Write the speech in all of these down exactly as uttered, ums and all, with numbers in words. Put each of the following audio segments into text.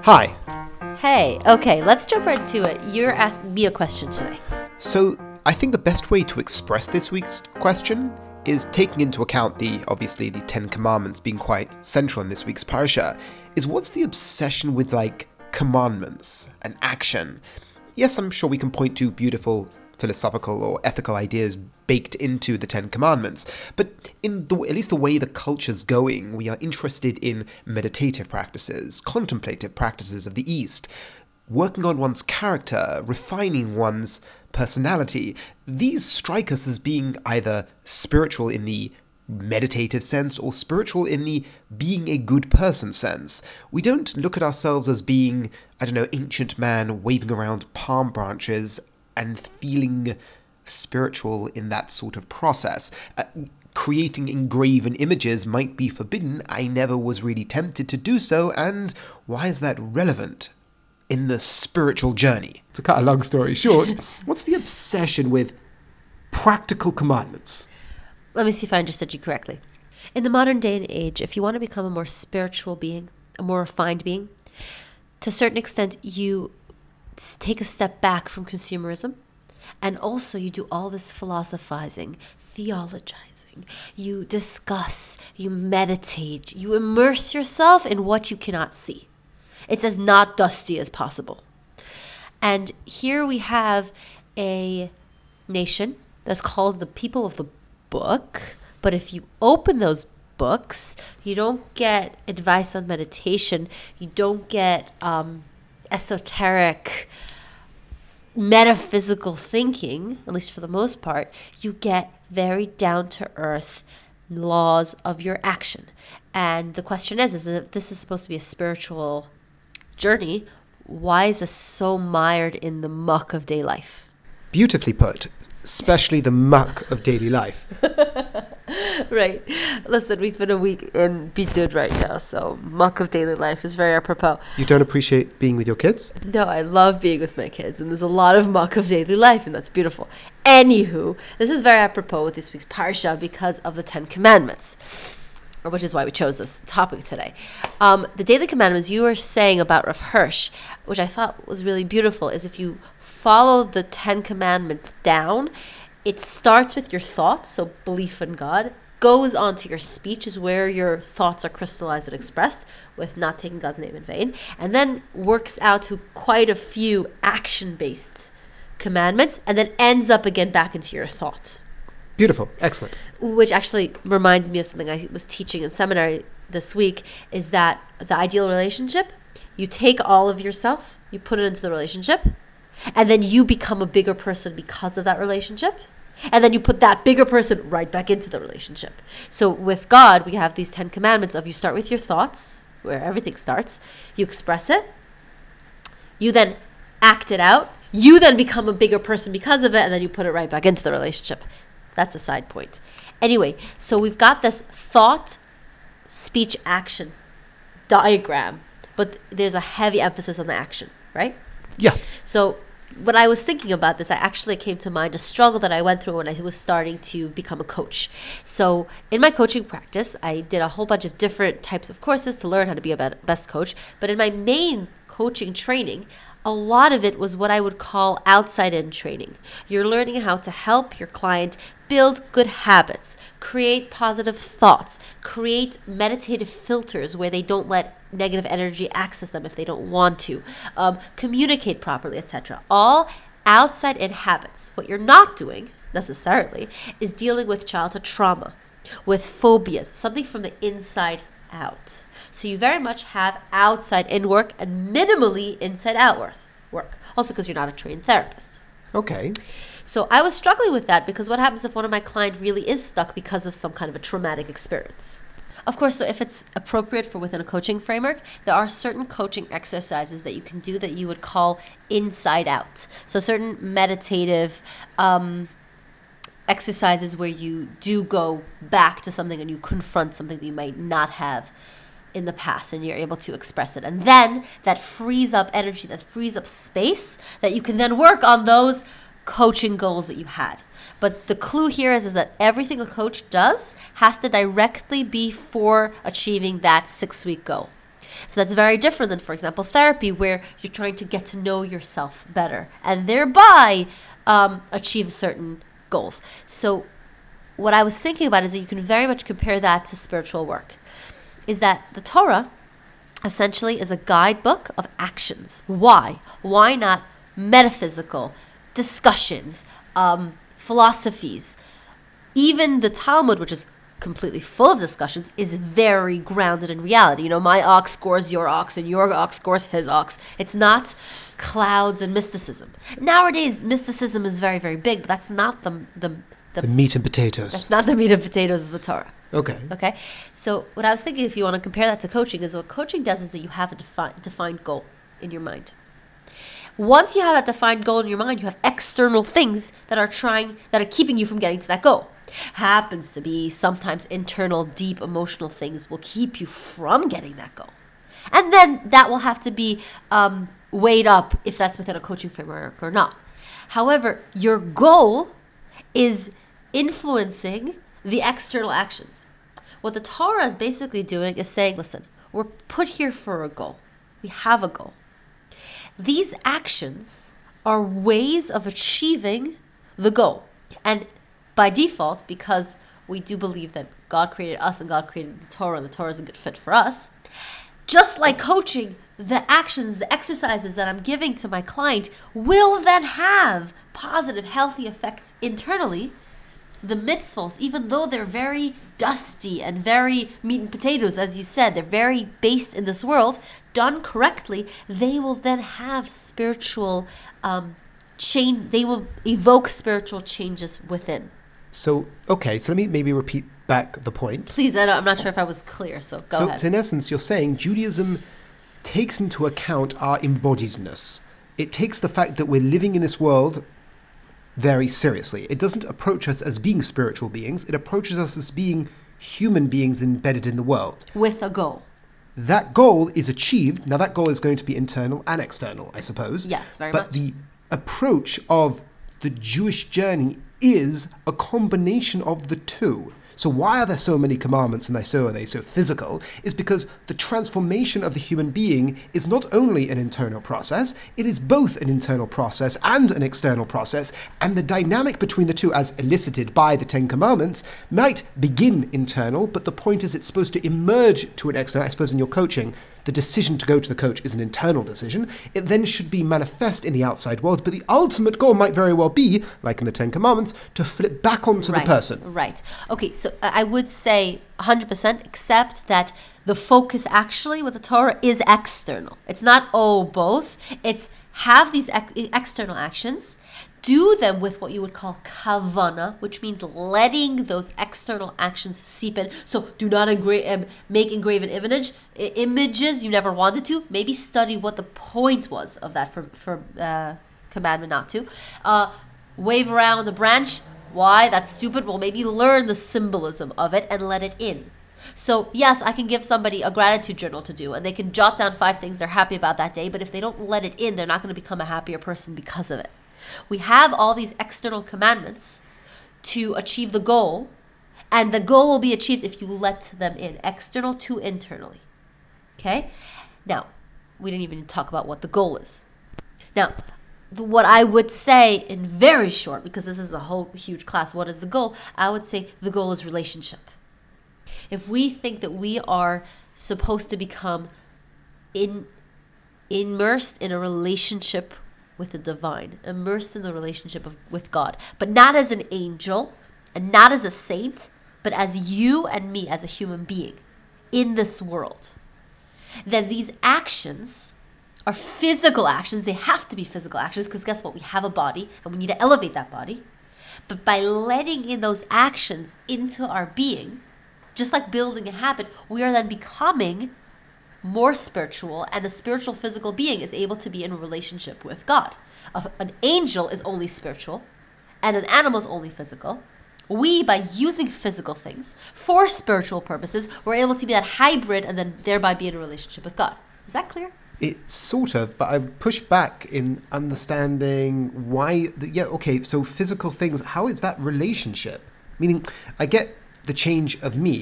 Hi. Hey, okay, let's jump right into it. You're asking me a question today. So, I think the best way to express this week's question is taking into account the, obviously, the Ten Commandments being quite central in this week's parasha, is what's the obsession with, like, commandments and action? Yes, I'm sure we can point to beautiful philosophical or ethical ideas baked into the Ten Commandments, but in the, at least the way the culture's going, we are interested in meditative practices, contemplative practices of the East, working on one's character, refining one's personality. These strike us as being either spiritual in the meditative sense or spiritual in the being a good person sense. We don't look at ourselves as being, I don't know, ancient man waving around palm branches and feeling spiritual in that sort of process. Uh, creating engraven images might be forbidden. I never was really tempted to do so, and why is that relevant in the spiritual journey? To cut a long story short, what's the obsession with practical commandments? Let me see if I understood you correctly. In the modern day and age, if you want to become a more spiritual being, a more refined being, to a certain extent, you take a step back from consumerism, and also you do all this philosophizing, theologizing. You discuss, you meditate, you immerse yourself in what you cannot see. It's as not dusty as possible. And here we have a nation that's called the people of the book, but if you open those books, you don't get advice on meditation, you don't get um, esoteric, metaphysical thinking, at least for the most part. You get very down-to-earth laws of your action. And the question is, is that if this is supposed to be a spiritual journey, why is this so mired in the muck of day life? Beautifully put, especially the muck of daily life. Right. Listen, we've been a week in Bidud right now, so muck of daily life is very apropos. You don't appreciate being with your kids? No, I love being with my kids, and there's a lot of muck of daily life, and that's beautiful. Anywho, this is very apropos with this week's parsha because of the Ten Commandments, which is why we chose this topic today. Um, the daily commandments you were saying about Rav Hirsch, which I thought was really beautiful, is if you follow the Ten Commandments down, it starts with your thoughts, so belief in God, goes on to your speech, is where your thoughts are crystallized and expressed, with not taking God's name in vain, and then works out to quite a few action-based commandments, and then ends up again back into your thought. Beautiful. Excellent. Which actually reminds me of something I was teaching in seminary this week, is that the ideal relationship, you take all of yourself, you put it into the relationship, and then you become a bigger person because of that relationship. And then you put that bigger person right back into the relationship. So with God, we have these Ten Commandments of you start with your thoughts, where everything starts. You express it. You then act it out. You then become a bigger person because of it, and then you put it right back into the relationship. That's a side point. Anyway, so we've got this thought, speech, action diagram, but there's a heavy emphasis on the action, right? Yeah. So when I was thinking about this, I actually came to mind a struggle that I went through when I was starting to become a coach. So in my coaching practice, I did a whole bunch of different types of courses to learn how to be a best coach. But in my main coaching training, a lot of it was what I would call outside-in training. You're learning how to help your client build good habits, create positive thoughts, create meditative filters where they don't let negative energy access them if they don't want to, um, communicate properly, et cetera. All outside-in habits. What you're not doing, necessarily, is dealing with childhood trauma, with phobias, something from the inside out. So you very much have outside-in work and minimally inside-out work. Also because you're not a trained therapist. Okay. So I was struggling with that because what happens if one of my clients really is stuck because of some kind of a traumatic experience? Of course, so if it's appropriate for within a coaching framework, there are certain coaching exercises that you can do that you would call inside out. So certain meditative um, exercises where you do go back to something and you confront something that you might not have in the past, and you're able to express it. And then that frees up energy, that frees up space that you can then work on those coaching goals that you had. But the clue here is, is that everything a coach does has to directly be for achieving that six-week goal. So that's very different than, for example, therapy, where you're trying to get to know yourself better and thereby um, achieve certain goals. So what I was thinking about is that you can very much compare that to spiritual work. Is that the Torah essentially is a guidebook of actions. Why? Why not metaphysical discussions, um, philosophies? Even the Talmud, which is completely full of discussions, is very grounded in reality. You know, my ox scores your ox and your ox scores his ox. It's not clouds and mysticism. Nowadays, mysticism is very, very big, but that's not the the, the, the meat and potatoes. That's not the meat and potatoes of the Torah. Okay. Okay. So what I was thinking, if you want to compare that to coaching, is what coaching does is that you have a defi- defined goal in your mind. Once you have that defined goal in your mind, you have external things that are trying, that are keeping you from getting to that goal. Happens to be sometimes internal, deep emotional things will keep you from getting that goal. And then that will have to be um, weighed up if that's within a coaching framework or not. However, your goal is influencing the external actions. What the Torah is basically doing is saying, listen, we're put here for a goal. We have a goal. These actions are ways of achieving the goal. And by default, because we do believe that God created us and God created the Torah, and the Torah is a good fit for us, just like coaching, the actions, the exercises that I'm giving to my client will then have positive, healthy effects internally. The mitzvos, even though they're very dusty and very meat and potatoes, as you said, they're very based in this world, done correctly, they will then have spiritual um, change. They will evoke spiritual changes within. So, okay, so let me maybe repeat back the point. Please, I don't, I'm not sure if I was clear, so go so, ahead. So in essence, you're saying Judaism takes into account our embodiedness. It takes the fact that we're living in this world very seriously. It doesn't approach us as being spiritual beings. It approaches us as being human beings embedded in the world. With a goal. That goal is achieved. Now, that goal is going to be internal and external, I suppose. Yes, very but much. But the approach of the Jewish journey is a combination of the two. So why are there so many commandments and they so are they so physical? Is because the transformation of the human being is not only an internal process, it is both an internal process and an external process, and the dynamic between the two, as elicited by the Ten Commandments, might begin internal, but the point is it's supposed to emerge to an external. I suppose in your coaching, the decision to go to the coach is an internal decision. It then should be manifest in the outside world, but the ultimate goal might very well be, like in the Ten Commandments, to flip back onto right, the person. Right. Okay, so I would say one hundred percent, except that the focus actually with the Torah is external. It's not, oh, both. It's have these ex- external actions, do them with what you would call kavana, which means letting those external actions seep in. So do not engra- um, make engraven image, I- images you never wanted to. Maybe study what the point was of that for, for uh, commandment not to. Uh, wave around a branch. Why? That's stupid. Well, maybe learn the symbolism of it and let it in. So, yes, I can give somebody a gratitude journal to do, and they can jot down five things they're happy about that day, but if they don't let it in, they're not going to become a happier person because of it. We have all these external commandments to achieve the goal, and the goal will be achieved if you let them in, external to internally. Okay? Now, we didn't even talk about what the goal is. Now, what I would say in very short, because this is a whole huge class, what is the goal? I would say the goal is relationship. If we think that we are supposed to become in, immersed in a relationship with the divine, immersed in the relationship of, with God, but not as an angel and not as a saint, but as you and me as a human being in this world, then these actions are physical actions. They have to be physical actions because guess what? We have a body and we need to elevate that body. But by letting in those actions into our being, just like building a habit, we are then becoming more spiritual, and a spiritual physical being is able to be in a relationship with God. An angel is only spiritual and an animal is only physical. We, by using physical things for spiritual purposes, we're able to be that hybrid and then thereby be in a relationship with God. Is that clear? It sort of, but I push back in understanding why, the, yeah, okay, so physical things, how is that relationship? Meaning, I get the change of me,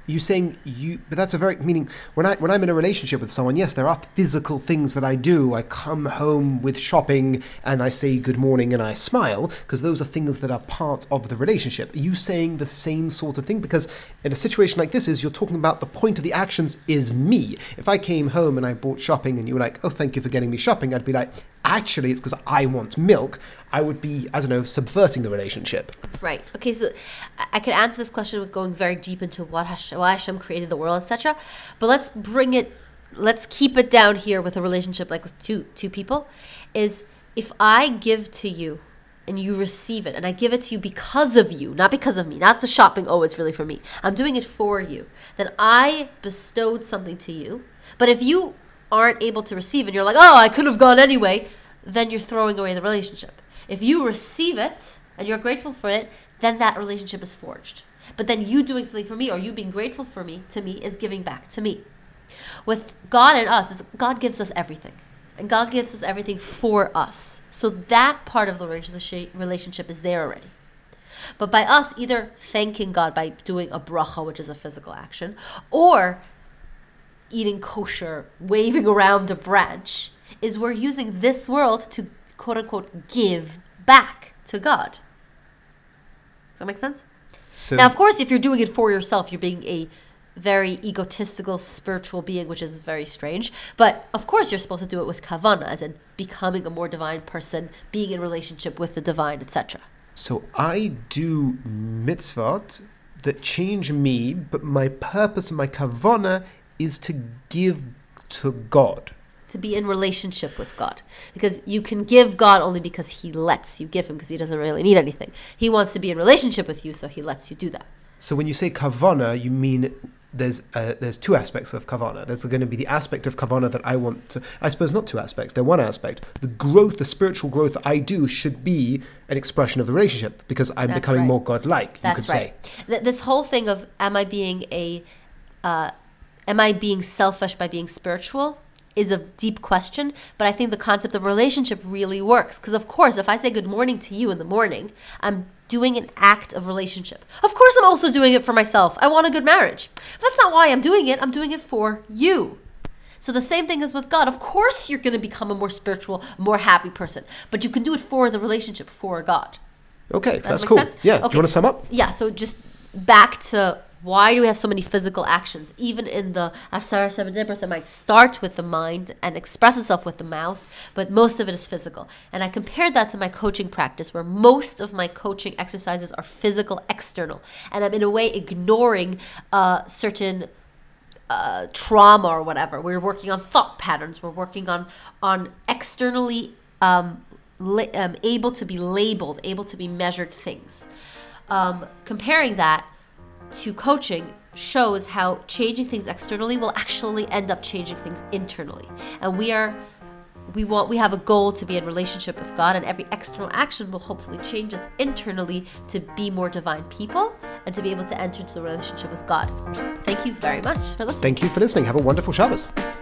You saying you, but that's a very meaning. When I when I'm in a relationship with someone, yes, there are physical things that I do. I come home with shopping and I say good morning and I smile because those are things that are part of the relationship. Are you saying the same sort of thing? Because in a situation like this, is you're talking about the point of the actions is me. If I came home and I bought shopping and you were like, oh, thank you for getting me shopping, I'd be like, actually, it's because I want milk. I would be, I don't know, subverting the relationship. Right. Okay, so I could answer this question with going very deep into what Hashem, why Hashem created the world, et cetera. But let's bring it, let's keep it down here with a relationship like with two two people. Is if I give to you and you receive it, and I give it to you because of you, not because of me, not the shopping, oh, it's really for me. I'm doing it for you. Then I bestowed something to you. But if you aren't able to receive and you're like, oh, I could have gone anyway, then you're throwing away the relationship. If you receive it and you're grateful for it, then that relationship is forged. But then you doing something for me or you being grateful for me to me is giving back to me. With God and us, is God gives us everything. And God gives us everything for us. So that part of the relationship is there already. But by us either thanking God by doing a bracha, which is a physical action, or eating kosher, waving around a branch, is we're using this world to quote-unquote give back to God. Does that make sense? So, now, of course, if you're doing it for yourself, you're being a very egotistical spiritual being, which is very strange. But, of course, you're supposed to do it with kavanah, as in becoming a more divine person, being in relationship with the divine, et cetera. So I do mitzvot that change me, but my purpose and my kavanah is to give to God. To be in relationship with God. Because you can give God only because he lets you give him, because he doesn't really need anything. He wants to be in relationship with you, so he lets you do that. So when you say kavanah, you mean there's uh, there's two aspects of kavanah. There's going to be the aspect of kavanah that I want to, I suppose not two aspects, they're one aspect. The growth, the spiritual growth I do should be an expression of the relationship, because I'm That's becoming right. more God-like, That's you could right. say. Th- this whole thing of am I being a, uh, am I being selfish by being spiritual is a deep question, but I think the concept of relationship really works. Because of course, if I say good morning to you in the morning, I'm doing an act of relationship. Of course, I'm also doing it for myself. I want a good marriage. But that's not why I'm doing it. I'm doing it for you. So the same thing is with God. Of course, you're going to become a more spiritual, more happy person. But you can do it for the relationship, for God. Okay, Does that that's make cool. sense? Yeah, Okay. do you want to sum up? Yeah, so just back to why do we have so many physical actions? Even in the Asar Sebedibros, it might start with the mind and express itself with the mouth, but most of it is physical. And I compared that to my coaching practice, where most of my coaching exercises are physical, external. And I'm in a way ignoring uh, certain uh, trauma or whatever. We're working on thought patterns. We're working on, on externally um, la- um, able to be labeled, able to be measured things. Um, comparing that to coaching shows how changing things externally will actually end up changing things internally. And we are, we want, we have a goal to be in relationship with God, and every external action will hopefully change us internally to be more divine people and to be able to enter into the relationship with God. Thank you very much for listening. Thank you for listening. Have a wonderful Shabbos.